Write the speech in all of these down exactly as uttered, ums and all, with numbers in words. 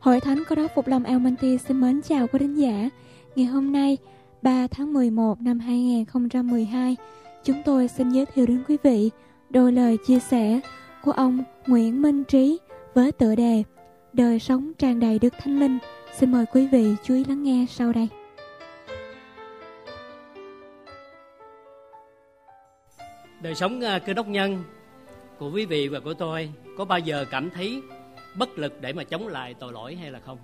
Hội Thánh Cơ Đốc Phục Lâm Almaty xin mến chào quý thính giả. Ngày hôm nay, ba tháng mười một năm hai nghìn không trăm mười hai, chúng tôi xin giới thiệu đến quý vị đôi lời chia sẻ của ông Nguyễn Minh Trí với tựa đề Đời sống tràn đầy Đức Thánh Linh. Xin mời quý vị chú ý lắng nghe sau đây. Đời sống Cơ Đốc nhân của quý vị và của tôi có bao giờ cảm thấy bất lực để mà chống lại tội lỗi hay là không?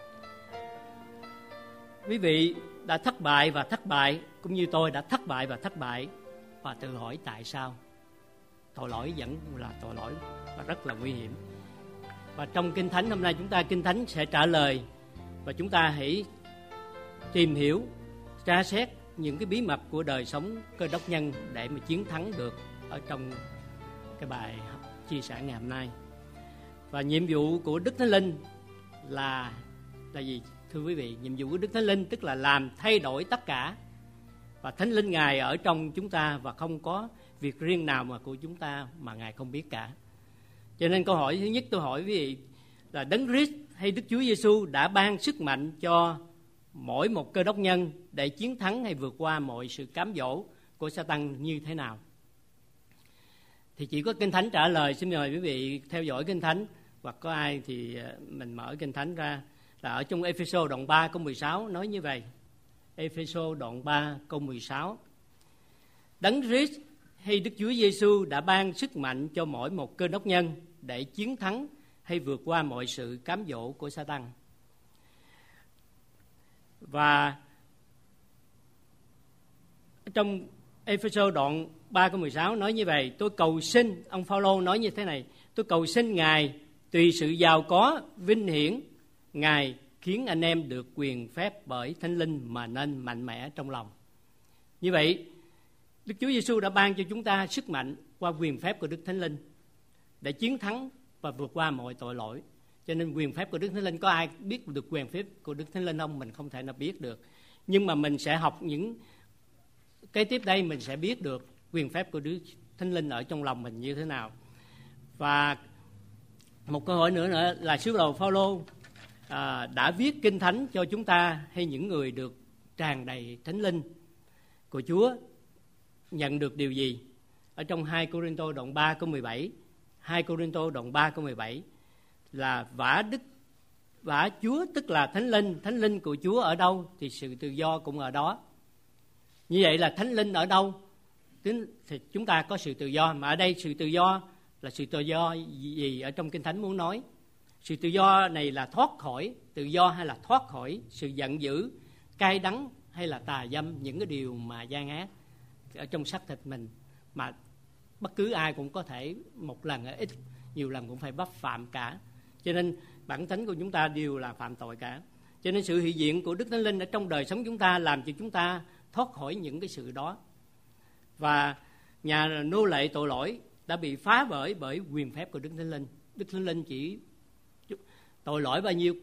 Quý vị đã thất bại và thất bại, cũng như tôi đã thất bại và thất bại, và tự hỏi tại sao? Tội lỗi vẫn là tội lỗi và rất là nguy hiểm. Và trong Kinh Thánh hôm nay, chúng ta Kinh Thánh sẽ trả lời, và chúng ta hãy tìm hiểu, tra xét những cái bí mật của đời sống Cơ Đốc nhân để mà chiến thắng được ở trong cái bài chia sẻ ngày hôm nay. Và nhiệm vụ của Đức Thánh Linh là là gì? Thưa quý vị, nhiệm vụ của Đức Thánh Linh tức là làm thay đổi tất cả. Và Thánh Linh Ngài ở trong chúng ta, và không có việc riêng nào mà của chúng ta mà Ngài không biết cả. Cho nên câu hỏi thứ nhất tôi hỏi quý vị là Đấng Christ hay Đức Chúa Giêsu đã ban sức mạnh cho mỗi một Cơ Đốc nhân để chiến thắng hay vượt qua mọi sự cám dỗ của Sa-tan như thế nào? Thì chỉ có Kinh Thánh trả lời. Xin mời quý vị theo dõi Kinh Thánh, hoặc có ai thì mình mở Kinh Thánh ra, là ở trong Ê-phê-sô đoạn ba câu mười sáu nói như vậy. Ê-phê-sô đoạn ba câu mười sáu: Đấng Christ hay Đức Chúa Giêsu đã ban sức mạnh cho mỗi một Cơ Đốc nhân để chiến thắng hay vượt qua mọi sự cám dỗ của Sa-tan. Và trong Ê-phê-sô đoạn ba câu mười sáu nói như vậy: Tôi cầu xin, ông Phao-lô nói như thế này, tôi cầu xin Ngài tùy sự giàu có vinh hiển Ngài khiến anh em được quyền phép bởi Thánh Linh mà nên mạnh mẽ trong lòng. Như vậy, Đức Chúa Giêsu đã ban cho chúng ta sức mạnh qua quyền phép của Đức Thánh Linh để chiến thắng và vượt qua mọi tội lỗi. Cho nên quyền phép của Đức Thánh Linh, có ai biết được quyền phép của Đức Thánh Linh không? Mình không thể nào biết được. Nhưng mà mình sẽ học những cái tiếp đây, mình sẽ biết được quyền phép của Đức Thánh Linh ở trong lòng mình như thế nào. Và một câu hỏi nữa nữa là sứ đồ Phao-lô à, đã viết Kinh Thánh cho chúng ta hay những người được tràn đầy Thánh Linh của Chúa nhận được điều gì? Ở trong hai Cô-rinh-tô đoạn ba câu mười bảy, hai Cô-rinh-tô đoạn ba câu mười bảy là vả Đức vả Chúa tức là Thánh Linh, Thánh Linh của Chúa ở đâu thì sự tự do cũng ở đó. Như vậy là Thánh Linh ở đâu thì chúng ta có sự tự do. Mà ở đây sự tự do là sự tự do gì ở trong Kinh Thánh muốn nói? Sự tự do này là thoát khỏi tự do hay là thoát khỏi sự giận dữ, cay đắng hay là tà dâm, những cái điều mà gian ác ở trong xác thịt mình mà bất cứ ai cũng có thể một lần ít, nhiều lần cũng phải bắt phạm cả. Cho nên bản tính của chúng ta đều là phạm tội cả. Cho nên sự hiện diện của Đức Thánh Linh ở trong đời sống chúng ta làm cho chúng ta thoát khỏi những cái sự đó. Và nhà nô lệ tội lỗi đã bị phá vỡ bởi quyền phép của Đức Thánh Linh. Đức Thánh Linh chỉ tội lỗi bao nhiêu,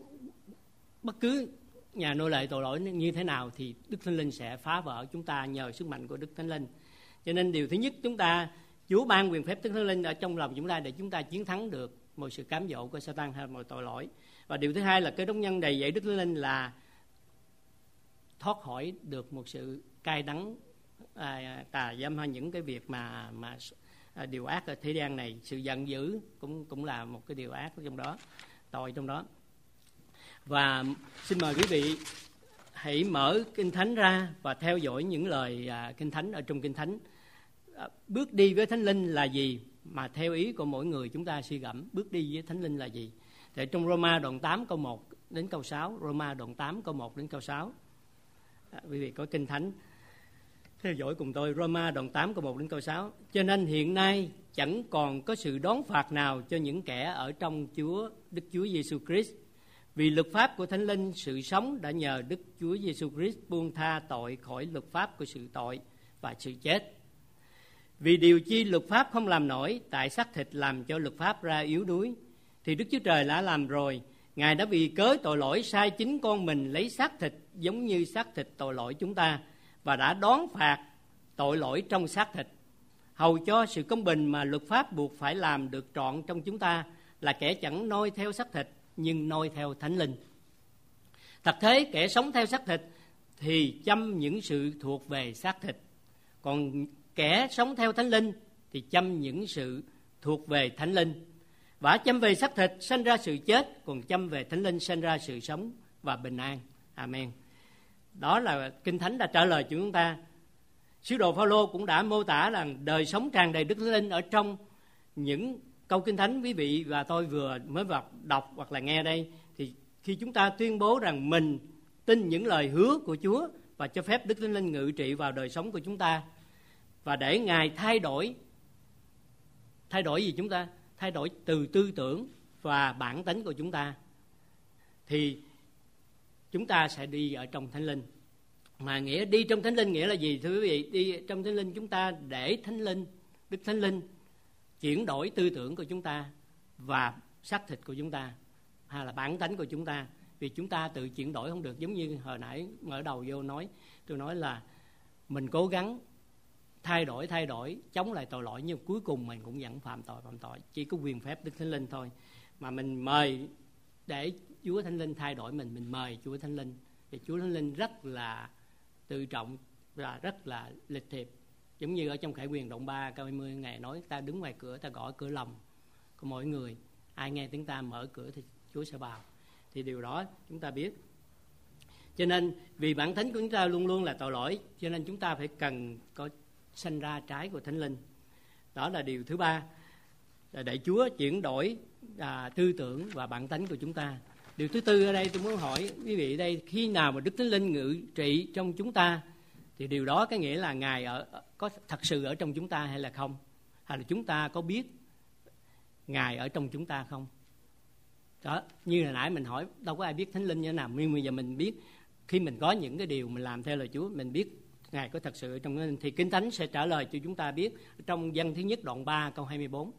bất cứ nhà nô lệ tội lỗi như thế nào thì Đức Thánh Linh sẽ phá vỡ chúng ta nhờ sức mạnh của Đức Thánh Linh. Cho nên điều thứ nhất, chúng ta Chúa ban quyền phép Đức Thánh Linh ở trong lòng chúng ta để chúng ta chiến thắng được mọi sự cám dỗ của Sa-tan hay mọi tội lỗi. Và điều thứ hai là Cơ Đốc nhân đầy dẫy Đức Thánh Linh là thoát khỏi được một sự cay đắng, à, tà dâm hay những cái việc mà mà à, điều ác ở thế gian này. Sự giận dữ cũng cũng là một cái điều ác ở trong đó, tội trong đó. Và xin mời quý vị hãy mở Kinh Thánh ra và theo dõi những lời à, Kinh Thánh ở trong Kinh Thánh. À, bước đi với Thánh Linh là gì mà theo ý của mỗi người chúng ta suy gẫm. Bước đi với Thánh Linh là gì? Để trong Roma đoạn tám câu một đến câu sáu, Roma đoạn tám câu một đến câu sáu. À, quý vị có Kinh Thánh theo dõi cùng tôi. Roma đoạn tám câu một đến câu sáu. Cho nên hiện nay chẳng còn có sự đón phạt nào cho những kẻ ở trong Chúa Đức Chúa Giêsu Christ. Vì luật pháp của Thánh Linh sự sống đã nhờ Đức Chúa Giêsu Christ buông tha tội khỏi luật pháp của sự tội và sự chết. Vì điều chi luật pháp không làm nổi, tại xác thịt làm cho luật pháp ra yếu đuối, thì Đức Chúa Trời đã làm rồi. Ngài đã vì cớ tội lỗi sai chính con mình lấy xác thịt giống như xác thịt tội lỗi chúng ta, và đã đón phạt tội lỗi trong xác thịt, hầu cho sự công bình mà luật pháp buộc phải làm được trọn trong chúng ta, là kẻ chẳng noi theo xác thịt nhưng noi theo Thánh Linh. Thật thế, kẻ sống theo xác thịt thì chăm những sự thuộc về xác thịt, còn kẻ sống theo Thánh Linh thì chăm những sự thuộc về Thánh Linh. Và chăm về xác thịt sanh ra sự chết, còn chăm về Thánh Linh sanh ra sự sống và bình an. Amen. Đó là Kinh Thánh đã trả lời cho chúng ta. Sứ đồ Phaolô cũng đã mô tả là đời sống tràn đầy Đức Thánh Linh ở trong những câu Kinh Thánh quý vị và tôi vừa mới vào đọc hoặc là nghe đây. Thì khi chúng ta tuyên bố rằng mình tin những lời hứa của Chúa và cho phép Đức Thánh Linh ngự trị vào đời sống của chúng ta, và để Ngài thay đổi thay đổi gì chúng ta? Thay đổi từ tư tưởng và bản tính của chúng ta, thì chúng ta sẽ đi ở trong Thánh Linh. Mà nghĩa đi trong Thánh Linh nghĩa là gì thưa quý vị? Đi trong Thánh Linh chúng ta để Thánh Linh, Đức Thánh Linh chuyển đổi tư tưởng của chúng ta và xác thịt của chúng ta, hay là bản tánh của chúng ta. Vì chúng ta tự chuyển đổi không được. Giống như hồi nãy mở đầu vô nói, tôi nói là mình cố gắng thay đổi thay đổi chống lại tội lỗi, nhưng cuối cùng mình cũng vẫn phạm tội phạm tội. Chỉ có quyền phép Đức Thánh Linh thôi. Mà mình mời để Chúa Thánh Linh thay đổi mình, mình mời Chúa Thánh Linh. Thì Chúa Thánh Linh rất là tự trọng và rất là lịch thiệp. Giống như ở trong Khải Huyền đoạn ba câu hai mươi, Ngài nói ta đứng ngoài cửa, ta gõ cửa lòng của mỗi người, ai nghe tiếng ta mở cửa thì Chúa sẽ vào. Thì điều đó chúng ta biết. Cho nên vì bản tính của chúng ta luôn luôn là tội lỗi, cho nên chúng ta phải cần có sanh ra trái của Thánh Linh. Đó là điều thứ ba, là để Chúa chuyển đổi à, tư tưởng và bản tính của chúng ta. Điều thứ tư ở đây tôi muốn hỏi quý vị đây, khi nào mà Đức Thánh Linh ngự trị trong chúng ta thì điều đó có nghĩa là Ngài ở, có thật sự ở trong chúng ta hay là không? Hay là chúng ta có biết Ngài ở trong chúng ta không? Đó, như hồi nãy mình hỏi đâu có ai biết Thánh Linh như thế nào, nhưng bây giờ mình biết khi mình có những cái điều mình làm theo lời Chúa, mình biết Ngài có thật sự ở trong mình, thì Kinh Thánh sẽ trả lời cho chúng ta biết trong Dân thứ nhất đoạn ba câu hai mươi bốn.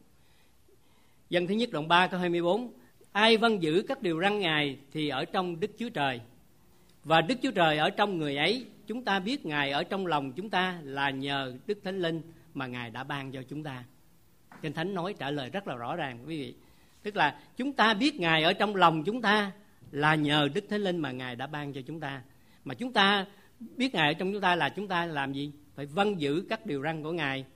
Dân thứ nhất đoạn ba câu hai mươi bốn: ai vâng giữ các điều răn Ngài thì ở trong Đức Chúa Trời, và Đức Chúa Trời ở trong người ấy. Chúng ta biết Ngài ở trong lòng chúng ta là nhờ Đức Thánh Linh mà Ngài đã ban cho chúng ta. Kinh Thánh nói trả lời rất là rõ ràng quý vị. Tức là chúng ta biết Ngài ở trong lòng chúng ta là nhờ Đức Thánh Linh mà Ngài đã ban cho chúng ta. Mà chúng ta biết Ngài ở trong chúng ta là chúng ta làm gì? Phải vâng giữ các điều răn của Ngài.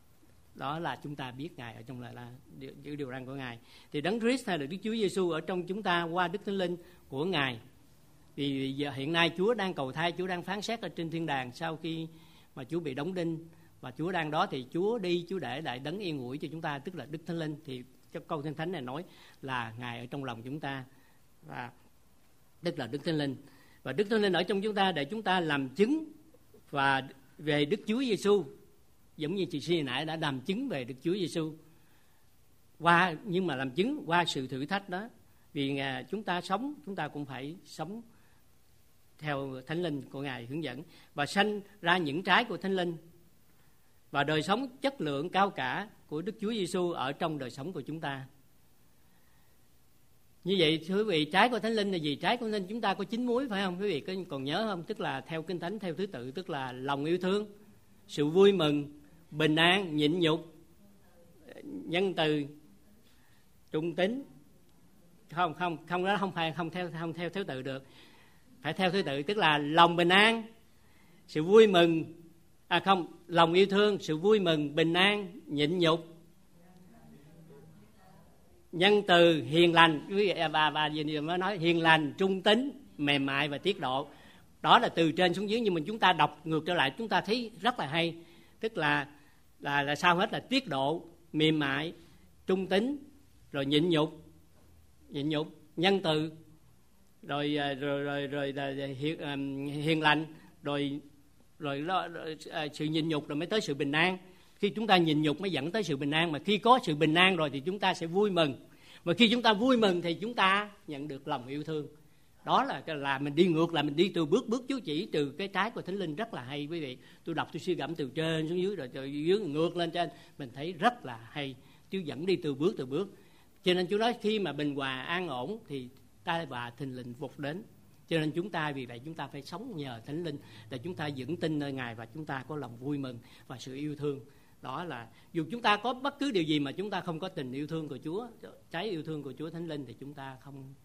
Đó là chúng ta biết Ngài ở trong là, là giữ điều răn của Ngài. Thì Đấng Christ hay là Đức Chúa Giêsu ở trong chúng ta qua Đức Thánh Linh của Ngài. Vì giờ hiện nay Chúa đang cầu thai, Chúa đang phán xét ở trên thiên đàng sau khi mà Chúa bị đóng đinh, và Chúa đang đó thì Chúa đi, Chúa để lại đấng yên ủi cho chúng ta, tức là Đức Thánh Linh. Thì trong câu Kinh Thánh này nói là Ngài ở trong lòng chúng ta, và tức là Đức Thánh Linh. Và Đức Thánh Linh ở trong chúng ta để chúng ta làm chứng và về Đức Chúa Giêsu, giống như chị Si nãy đã làm chứng về Đức Chúa Giêsu. Qua nhưng mà làm chứng qua sự thử thách đó. Vì chúng ta sống, chúng ta cũng phải sống theo Thánh Linh của Ngài hướng dẫn, và sanh ra những trái của Thánh Linh và đời sống chất lượng cao cả của Đức Chúa Giêsu ở trong đời sống của chúng ta. Như vậy thưa quý vị, trái của Thánh Linh là gì? Trái của Thánh Linh chúng ta có chín muối phải không? Quý vị còn nhớ không? Tức là theo Kinh Thánh theo thứ tự, tức là lòng yêu thương, sự vui mừng, bình an, nhịn nhục, nhân từ, trung tín. Không không không đó không phải không theo không theo thứ tự được. Phải theo thứ tự, tức là lòng bình an, sự vui mừng, à không, lòng yêu thương, sự vui mừng, bình an, nhịn nhục, nhân từ, hiền lành. Bà bà gì mới nói hiền lành, trung tín, mềm mại và tiết độ. Đó là từ trên xuống dưới, nhưng mà chúng ta đọc ngược trở lại chúng ta thấy rất là hay. Tức là là là sao hết là tiết độ, mềm mại, trung tín, rồi nhịn nhục, nhịn nhục, nhân từ, rồi rồi rồi rồi, rồi hiền, hiền lành, rồi rồi, rồi, rồi sự nhịn nhục rồi mới tới sự bình an. Khi chúng ta nhịn nhục mới dẫn tới sự bình an, mà khi có sự bình an rồi thì chúng ta sẽ vui mừng, và khi chúng ta vui mừng thì chúng ta nhận được lòng yêu thương. Đó là là mình đi ngược lại, mình đi từ bước bước Chúa chỉ từ cái trái của Thánh Linh rất là hay quý vị. Tôi đọc tôi suy gẫm từ trên xuống dưới, rồi từ dưới ngược lên trên, mình thấy rất là hay. Chúa dẫn đi từ bước từ bước. Cho nên Chúa nói khi mà bình hòa an ổn thì tai họa thình lình vụt đến. Cho nên chúng ta vì vậy chúng ta phải sống nhờ Thánh Linh để chúng ta vững tin nơi Ngài, và chúng ta có lòng vui mừng và sự yêu thương. Đó là dù chúng ta có bất cứ điều gì mà chúng ta không có tình yêu thương của Chúa, trái yêu thương của Chúa Thánh Linh, thì chúng ta không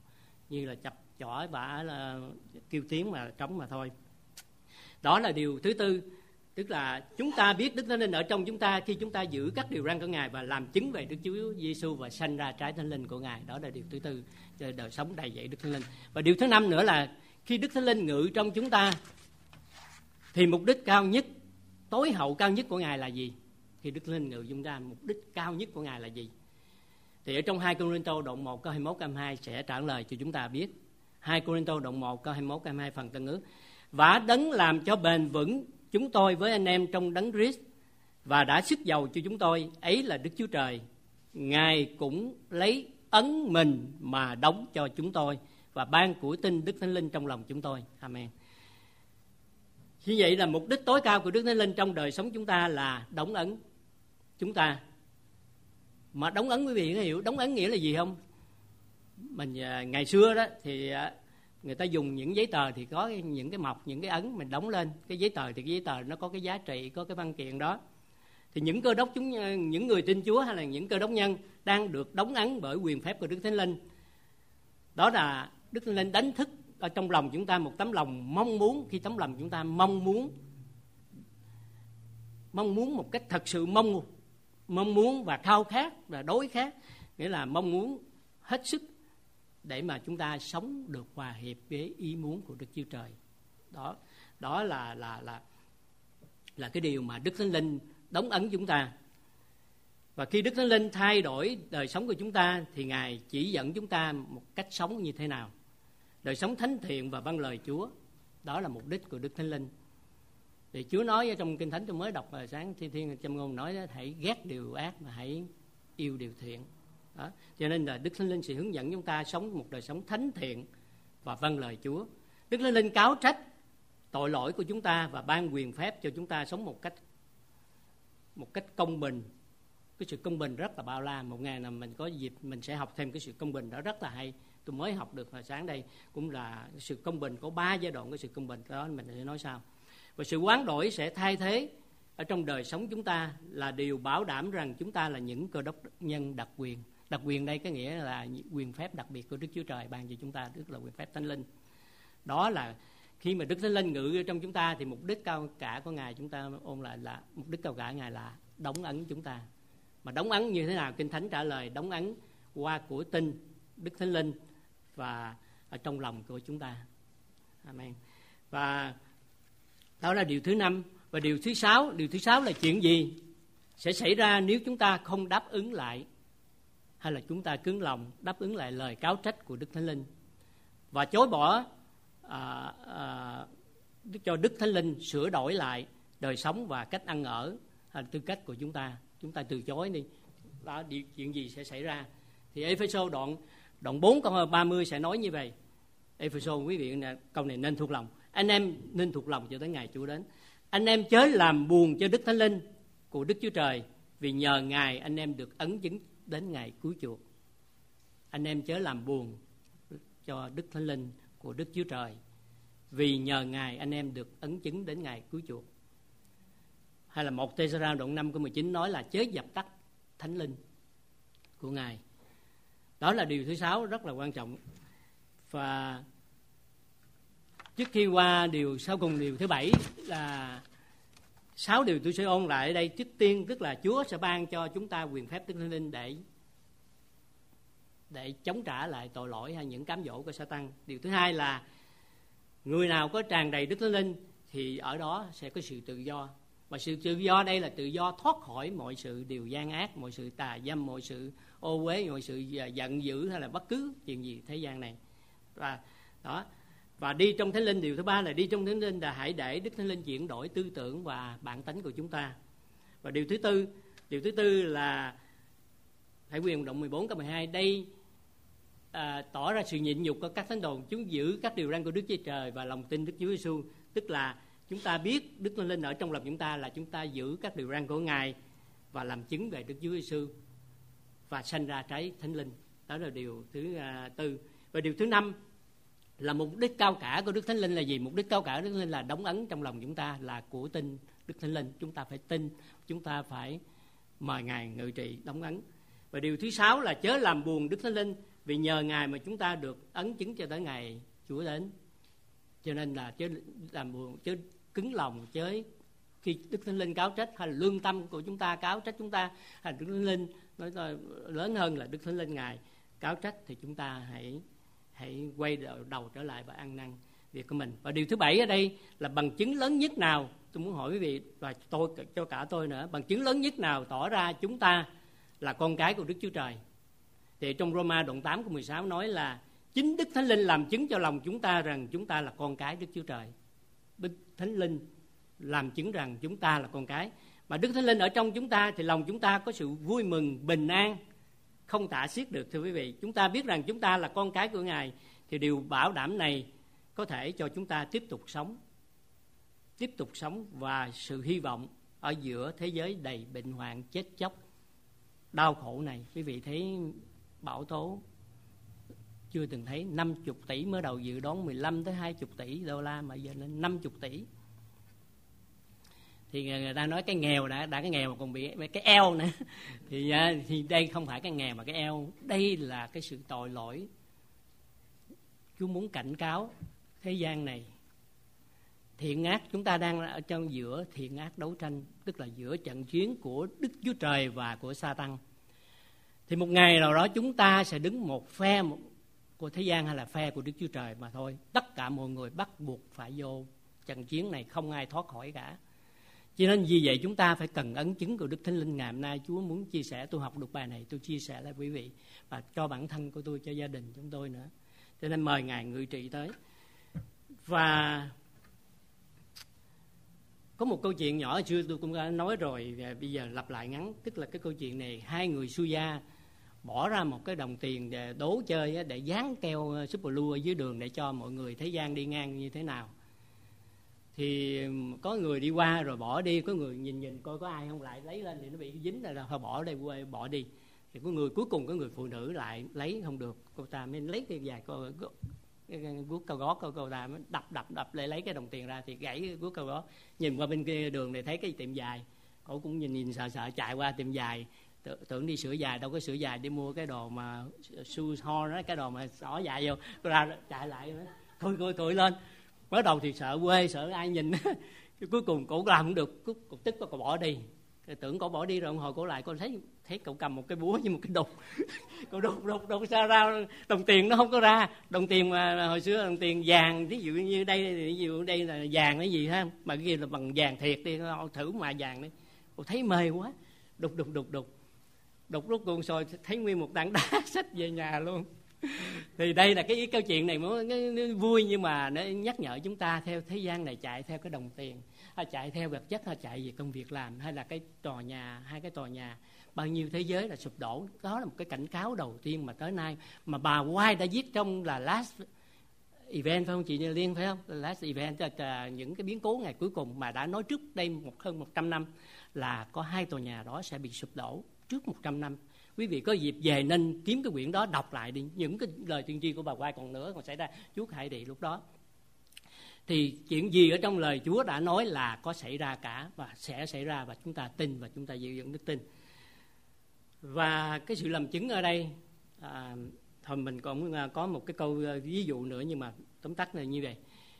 như là chập chỏi bả là kêu tiếng mà trống mà thôi. Đó là điều thứ tư, tức là chúng ta biết Đức Thánh Linh ở trong chúng ta khi chúng ta giữ các điều răn của Ngài và làm chứng về Đức Chúa Giêsu và sanh ra trái Thánh Linh của Ngài. Đó là điều thứ tư, đời sống đầy dẫy Đức Thánh Linh. Và điều thứ năm nữa là khi Đức Thánh Linh ngự trong chúng ta thì mục đích cao nhất, tối hậu cao nhất của Ngài là gì? Khi Đức Thánh Linh ngự chúng ta, mục đích cao nhất của Ngài là gì? Thì ở trong hai Cô-rinh-tô đoạn một câu hai mươi mốt câu hai mươi hai sẽ trả lời cho chúng ta biết. hai Cô-rinh-tô đoạn một câu hai mươi mốt câu hai mươi hai phần Tân Ước. Và đấng làm cho bền vững chúng tôi với anh em trong đấng Christ và đã sức giàu cho chúng tôi, ấy là Đức Chúa Trời. Ngài cũng lấy ấn mình mà đóng cho chúng tôi và ban của tin Đức Thánh Linh trong lòng chúng tôi. Amen. Như vậy là mục đích tối cao của Đức Thánh Linh trong đời sống chúng ta là đóng ấn chúng ta. Mà đóng ấn quý vị có hiểu đóng ấn nghĩa là gì không? Mình ngày xưa đó thì người ta dùng những giấy tờ thì có những cái mộc, những cái ấn mình đóng lên. Cái giấy tờ thì cái giấy tờ nó có cái giá trị, có cái văn kiện đó. Thì những cơ đốc chúng, những người tin Chúa hay là những cơ đốc nhân đang được đóng ấn bởi quyền phép của Đức Thánh Linh. Đó là Đức Thánh Linh đánh thức ở trong lòng chúng ta một tấm lòng mong muốn. Khi tấm lòng chúng ta mong muốn mong muốn một cách thật sự mong mong muốn và khao khát và đối khát, nghĩa là mong muốn hết sức để mà chúng ta sống được hòa hiệp với ý muốn của Đức Chúa Trời. Đó, đó là là là là cái điều mà Đức Thánh Linh đóng ấn chúng ta. Và khi Đức Thánh Linh thay đổi đời sống của chúng ta thì Ngài chỉ dẫn chúng ta một cách sống như thế nào. Đời sống thánh thiện và vâng lời Chúa. Đó là mục đích của Đức Thánh Linh. Thì Chúa nói ở trong Kinh Thánh tôi mới đọc hồi sáng Thiên Thiên Châm Ngôn nói đó, hãy ghét điều ác mà hãy yêu điều thiện. Đó. Cho nên là Đức Thánh Linh sẽ hướng dẫn chúng ta sống một đời sống thánh thiện và vâng lời Chúa. Đức Thánh Linh cáo trách tội lỗi của chúng ta và ban quyền phép cho chúng ta sống một cách một cách công bình. Cái sự công bình rất là bao la. Một ngày nào mình có dịp mình sẽ học thêm cái sự công bình đó rất là hay. Tôi mới học được hồi sáng đây cũng là sự công bình, có ba giai đoạn của sự công bình đó mình sẽ nói sau. Và sự hoán đổi sẽ thay thế ở trong đời sống chúng ta là điều bảo đảm rằng chúng ta là những cơ đốc nhân đặc quyền. Đặc quyền đây có nghĩa là quyền phép đặc biệt của Đức Chúa Trời ban cho chúng ta, tức là quyền phép Thánh Linh. Đó là khi mà Đức Thánh Linh ngự trong chúng ta thì mục đích cao cả của Ngài chúng ta ôn lại là mục đích cao cả Ngài là đóng ấn chúng ta. Mà đóng ấn như thế nào? Kinh Thánh trả lời đóng ấn qua của tin Đức Thánh Linh và ở trong lòng của chúng ta. Amen. Và đó là điều thứ năm. Và điều thứ sáu, điều thứ sáu là chuyện gì sẽ xảy ra nếu chúng ta không đáp ứng lại, hay là chúng ta cứng lòng đáp ứng lại lời cáo trách của Đức Thánh Linh và chối bỏ à, à, cho Đức Thánh Linh sửa đổi lại đời sống và cách ăn ở hay là tư cách của chúng ta. Chúng ta từ chối đi. Đó, điều, chuyện gì sẽ xảy ra? Thì Ê-phê-sô đoạn đoạn bốn câu ba mươi sẽ nói như vậy. Ê-phê-sô quý vị câu này nên thuộc lòng. Anh em nên thuộc lòng cho tới ngày Chúa đến. Anh em chớ làm buồn cho Đức Thánh Linh của Đức Chúa Trời, vì nhờ Ngài anh em được ấn chứng đến ngày cứu chuộc. Anh em chớ làm buồn cho Đức Thánh Linh của Đức Chúa Trời, vì nhờ Ngài anh em được ấn chứng đến ngày cứu chuộc. Hay là một Tê-sa-ra đoạn năm câu mười chín nói là chớ dập tắt Thánh Linh của Ngài. Đó là điều thứ sáu rất là quan trọng. Và trước khi qua điều sau cùng, điều thứ bảy là sáu điều tôi sẽ ôn lại ở đây. Trước tiên tức là Chúa sẽ ban cho chúng ta quyền phép Đức Thánh Linh để để chống trả lại tội lỗi hay những cám dỗ của Sa-tan. Điều thứ hai là người nào có tràn đầy Đức Thánh Linh thì ở đó sẽ có sự tự do. Và sự tự do đây là tự do thoát khỏi mọi sự điều gian ác, mọi sự tà dâm, mọi sự ô uế, mọi sự giận dữ hay là bất cứ chuyện gì thế gian này. Và đó. Và đi trong Thánh Linh, điều thứ ba là đi trong Thánh Linh là hãy để Đức Thánh Linh chuyển đổi tư tưởng và bản tánh của chúng ta. Và điều thứ tư, điều thứ tư là Khải Huyền đoạn mười bốn câu mười hai đây à, tỏ ra sự nhịn nhục của các thánh đồ, chúng giữ các điều răn của Đức Chúa Trời và lòng tin Đức Chúa Giêsu, tức là chúng ta biết Đức Thánh Linh ở trong lòng chúng ta là chúng ta giữ các điều răn của Ngài và làm chứng về Đức Chúa Giêsu và sanh ra trái Thánh Linh. Đó là điều thứ à, tư. Và điều thứ năm là mục đích cao cả của Đức Thánh Linh là gì? Mục đích cao cả của Đức Thánh Linh là đóng ấn trong lòng chúng ta, là của tin Đức Thánh Linh. Chúng ta phải tin, chúng ta phải mời Ngài ngự trị đóng ấn. Và điều thứ sáu là chớ làm buồn Đức Thánh Linh Vì nhờ Ngài mà chúng ta được ấn chứng cho tới ngày Chúa đến. Cho nên là chớ làm buồn, chớ cứng lòng, chớ khi Đức Thánh Linh cáo trách, hay là lương tâm của chúng ta cáo trách chúng ta, hay là Đức Thánh Linh nói lớn hơn là Đức Thánh Linh Ngài cáo trách, thì chúng ta hãy hãy quay đầu, đầu trở lại và ăn năn việc của mình. Và điều thứ bảy ở đây là bằng chứng lớn nhất nào, tôi muốn hỏi quý vị và tôi cho cả tôi nữa, bằng chứng lớn nhất nào tỏ ra chúng ta là con cái của Đức Chúa Trời. Thì trong Roma đoạn tám câu mười sáu nói là chính Đức Thánh Linh làm chứng cho lòng chúng ta rằng chúng ta là con cái Đức Chúa Trời. Đức Thánh Linh làm chứng rằng chúng ta là con cái. Mà Đức Thánh Linh ở trong chúng ta thì lòng chúng ta có sự vui mừng, bình an không tả xiết được. Thưa quý vị, chúng ta biết rằng chúng ta là con cái của Ngài, thì điều bảo đảm này có thể cho chúng ta tiếp tục sống, tiếp tục sống và sự hy vọng ở giữa thế giới đầy bệnh hoạn, chết chóc, đau khổ này. Quý vị thấy bão tố chưa từng thấy, năm mươi tỷ mới đầu dự đoán mười lăm tới hai mươi tỷ đô la mà giờ lên năm mươi tỷ. Thì người ta nói cái nghèo đã đã cái nghèo mà còn bị cái eo nữa. Thì thì đây không phải cái nghèo mà cái eo, đây là cái sự tội lỗi. Chúa muốn cảnh cáo thế gian này. Thiện ác, chúng ta đang ở trong giữa thiện ác đấu tranh, tức là giữa trận chiến của Đức Chúa Trời và của Sa-tăng. Thì một ngày nào đó chúng ta sẽ đứng một phe của thế gian hay là phe của Đức Chúa Trời mà thôi. Tất cả mọi người bắt buộc phải vô trận chiến này, không ai thoát khỏi cả. Cho nên vì vậy chúng ta phải cần ấn chứng của Đức Thánh Linh. Ngày hôm nay Chúa muốn chia sẻ, tôi học được bài này, tôi chia sẻ lại quý vị và cho bản thân của tôi, cho gia đình chúng tôi nữa. Cho nên mời Ngài ngự trị tới. Và có một câu chuyện nhỏ xưa tôi cũng đã nói rồi, bây giờ lặp lại ngắn. Tức là cái câu chuyện này, hai người su gia bỏ ra một cái đồng tiền để đố chơi, để dán keo super glue ở dưới đường để cho mọi người thế gian đi ngang như thế nào. Thì có người đi qua rồi bỏ đi, có người nhìn nhìn coi có ai không, lại lấy lên thì nó bị dính là thôi bỏ đây, quay bỏ đi. Thì có người cuối cùng có người phụ nữ lại lấy không được, cô ta mới lấy cái vài cô guốc cao gót, cô, cô ta mới đập đập đập để lấy cái đồng tiền ra, thì gãy cái guốc cao gót. Nhìn qua bên kia đường để thấy cái tiệm dài, cô cũng nhìn nhìn sợ sợ chạy qua tiệm dài, tưởng đi sửa dài, đâu có sửa dài, đi mua cái đồ mà su ho đó, cái đồ mà xỏ dài vô, cô ra chạy lại nữa, cười cười cười lên. Mới đầu thì sợ quê, sợ ai nhìn. Cuối cùng cổ làm không được, cục tức cổ bỏ đi. Tưởng cổ bỏ đi rồi, hồi cổ lại cô thấy thấy cậu cầm một cái búa với một cái đục. Cậu đục đục đục sao ra đồng tiền nó không có ra. Đồng tiền mà hồi xưa đồng tiền vàng, ví dụ như đây, ví dụ đây là vàng cái gì ha, mà cái kia là bằng vàng thiệt đi, thử mà vàng đi. Cô thấy mê quá, đục đục đục đục. Đục lúc cùng rồi thấy nguyên một tảng đá xách về nhà luôn. Thì đây là cái câu chuyện này nó, nó, nó vui, nhưng mà nó nhắc nhở chúng ta theo thế gian này chạy theo cái đồng tiền, hay chạy theo vật chất, hay chạy về công việc làm, hay là cái tòa nhà, hai cái tòa nhà, bao nhiêu thế giới là sụp đổ. Đó là một cái cảnh cáo đầu tiên mà tới nay mà bà White đã viết trong là Last Event, phải không chị Liên, phải không? Last Event là những cái biến cố ngày cuối cùng, mà đã nói trước đây một hơn một trăm năm là có hai tòa nhà đó sẽ bị sụp đổ trước một trăm năm. Quý vị có dịp về nên kiếm cái quyển đó đọc lại đi, những cái lời tiên tri của bà White còn nữa còn xảy ra Chúa hại đi lúc đó. Thì chuyện gì ở trong lời Chúa đã nói là có xảy ra cả và sẽ xảy ra, và chúng ta tin và chúng ta giữ vững đức tin. Và cái sự làm chứng ở đây, à, thôi mình còn có một cái câu ví dụ nữa, nhưng mà tóm tắt là như vậy.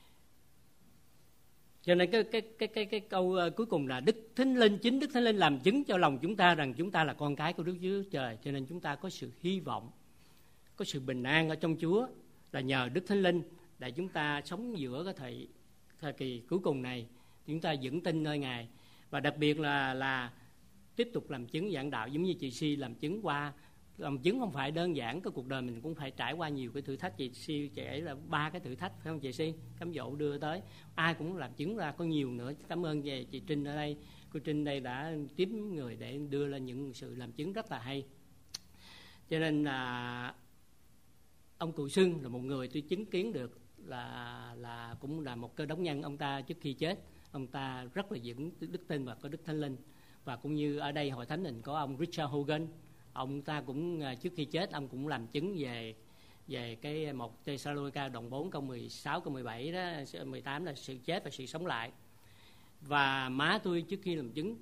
Cho nên cái cái cái cái cái câu cuối cùng là Đức Thánh Linh, chính Đức Thánh Linh làm chứng cho lòng chúng ta rằng chúng ta là con cái của Đức Chúa Trời. Cho nên chúng ta có sự hy vọng, có sự bình an ở trong Chúa, là nhờ Đức Thánh Linh để chúng ta sống giữa cái thời thời kỳ cuối cùng này, chúng ta vững tin nơi Ngài, và đặc biệt là là tiếp tục làm chứng giảng đạo, giống như chị Si làm chứng qua. Làm chứng không phải đơn giản, cái cuộc đời mình cũng phải trải qua nhiều cái thử thách. Chị Si kể là ba cái thử thách, phải không chị Si? Cám dỗ đưa tới, ai cũng làm chứng ra, có nhiều nữa. Cảm ơn về chị Trinh ở đây, cô Trinh đây đã tiếp người để đưa lên những sự làm chứng rất là hay. Cho nên là ông Cụ Sưng là một người tôi chứng kiến được là là cũng là một cơ đốc nhân. Ông ta trước khi chết, ông ta rất là vững đức tin và có Đức Thánh Linh. Và cũng như ở đây hội thánh mình có ông Richard Hogan, ông ta cũng trước khi chết ông cũng làm chứng về về cái một Thessalonica đoạn bốn câu mười sáu câu mười bảy đó, mười tám là sự chết và sự sống lại. Và má tôi trước khi làm chứng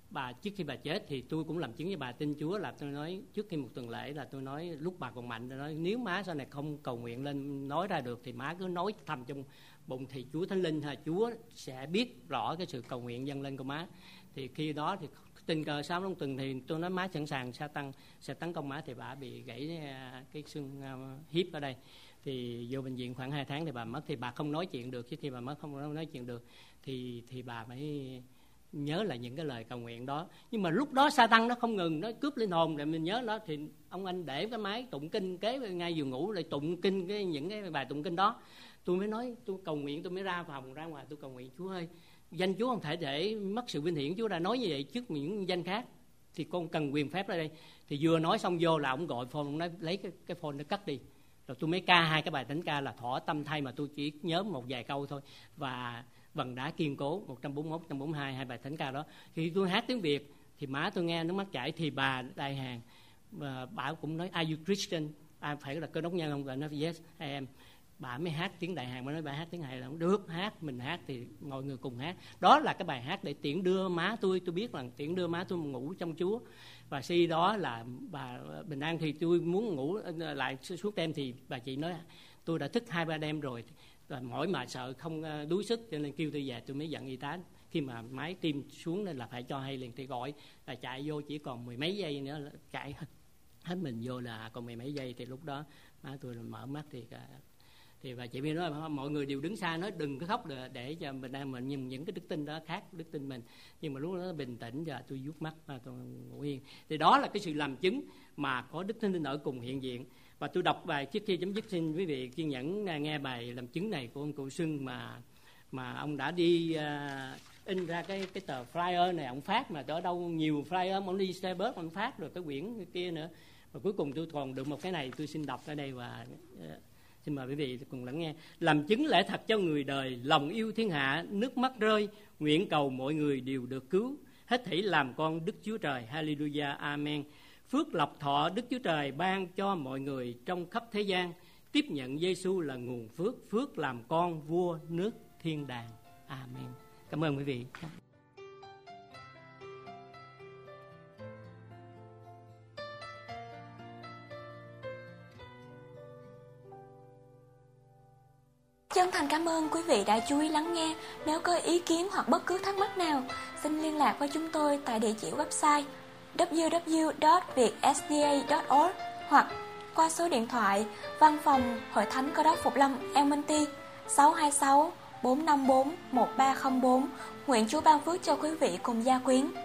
bà trước khi bà chết thì tôi cũng làm chứng với bà tin Chúa, là tôi nói trước khi một tuần lễ là tôi nói lúc bà còn mạnh, tôi nói nếu má sau này không cầu nguyện lên nói ra được thì má cứ nói thầm trong bụng thì Chúa Thánh Linh hay Chúa sẽ biết rõ cái sự cầu nguyện dâng lên của má. Thì khi đó thì tình cờ sau trong tuần thì tôi nói má sẵn sàng sa tăng sẽ tấn công má, thì bà bị gãy cái xương hiếp ở đây, thì vô bệnh viện khoảng hai tháng thì bà mất. Thì bà không nói chuyện được, trước khi bà mất không nói chuyện được thì thì bà mới nhớ lại những cái lời cầu nguyện đó. Nhưng mà lúc đó Sa-tăng nó không ngừng, nó cướp linh hồn để mình nhớ đó. Thì ông anh để cái máy tụng kinh kế ngay giường ngủ để tụng kinh cái những cái bài tụng kinh đó. Tôi mới nói tôi cầu nguyện, tôi mới ra phòng ra ngoài tôi cầu nguyện, Chúa ơi, danh Chúa không thể để mất sự vinh hiển, Chúa đã nói như vậy trước những danh khác, thì con cần quyền phép ở đây. Thì vừa nói xong vô là ông gọi phone, ông nói lấy cái, cái phone nó cắt đi. Rồi tôi mới ca hai cái bài thánh ca là Thỏ Tâm Thay, mà tôi chỉ nhớ một vài câu thôi, và Vầng Đá Kiên Cố một trăm bốn mươi mốt, một trăm bốn mươi hai, hai bài thánh ca đó. Khi tôi hát tiếng Việt thì má tôi nghe nước mắt chảy, thì bà đại hàng và bà cũng nói Are you Christian? À, phải là Cơ Đốc nhân không? Bà nói yes I am. Bà mới hát tiếng Đại Hàn, bà nói bà hát tiếng Hàn là không được, hát mình hát thì mọi người cùng hát. Đó là cái bài hát để tiễn đưa má tôi, tôi biết là tiễn đưa má tôi ngủ trong Chúa. Và khi đó là bà bình an thì tôi muốn ngủ lại suốt đêm, thì bà chị nói tôi đã thức hai ba đêm rồi, và mỗi mà sợ không đuối sức cho nên kêu tôi về. Tôi mới dặn y tá khi mà máy tim xuống nên là phải cho hay liền, thì gọi là chạy vô chỉ còn mười mấy giây nữa, chạy hết mình vô là còn mười mấy giây, thì lúc đó má tôi mở mắt thì thì bà chị mới nói mọi người đều đứng xa nói đừng có khóc để, để cho mình đang mình nhìn những cái đức tin đó khác đức tin mình. Nhưng mà lúc đó bình tĩnh và tôi vuốt mắt và tôi ngủ yên. Thì đó là cái sự làm chứng mà có Đức Thánh Linh ở cùng hiện diện. Và tôi đọc bài trước khi chấm dứt, xin quý vị kiên nhẫn nghe bài làm chứng này của ông cụ Xuân mà mà ông đã đi uh, in ra cái cái tờ flyer này, ông phát mà ở đâu nhiều flyer, ông đi xe bớt ông phát rồi cái quyển kia nữa. Và cuối cùng tôi còn được một cái này, tôi xin đọc ở đây và uh, xin mời quý vị cùng lắng nghe. Làm chứng lẽ thật cho người đời, lòng yêu thiên hạ, nước mắt rơi, nguyện cầu mọi người đều được cứu, hết thảy làm con Đức Chúa Trời. Hallelujah, Amen. Phước lộc thọ Đức Chúa Trời ban cho mọi người trong khắp thế gian. Tiếp nhận Giê-xu là nguồn phước, phước làm con vua nước thiên đàng. Amen. Cảm ơn quý vị. Chân thành cảm ơn quý vị đã chú ý lắng nghe. Nếu có ý kiến hoặc bất cứ thắc mắc nào, xin liên lạc với chúng tôi tại địa chỉ website w w w chấm việt s d a chấm org hoặc qua số điện thoại Văn phòng Hội Thánh Cơ Đốc Phục Lâm Elmonty sáu hai sáu bốn năm bốn một ba không bốn. Nguyện Chúa ban phước cho quý vị cùng gia quyến.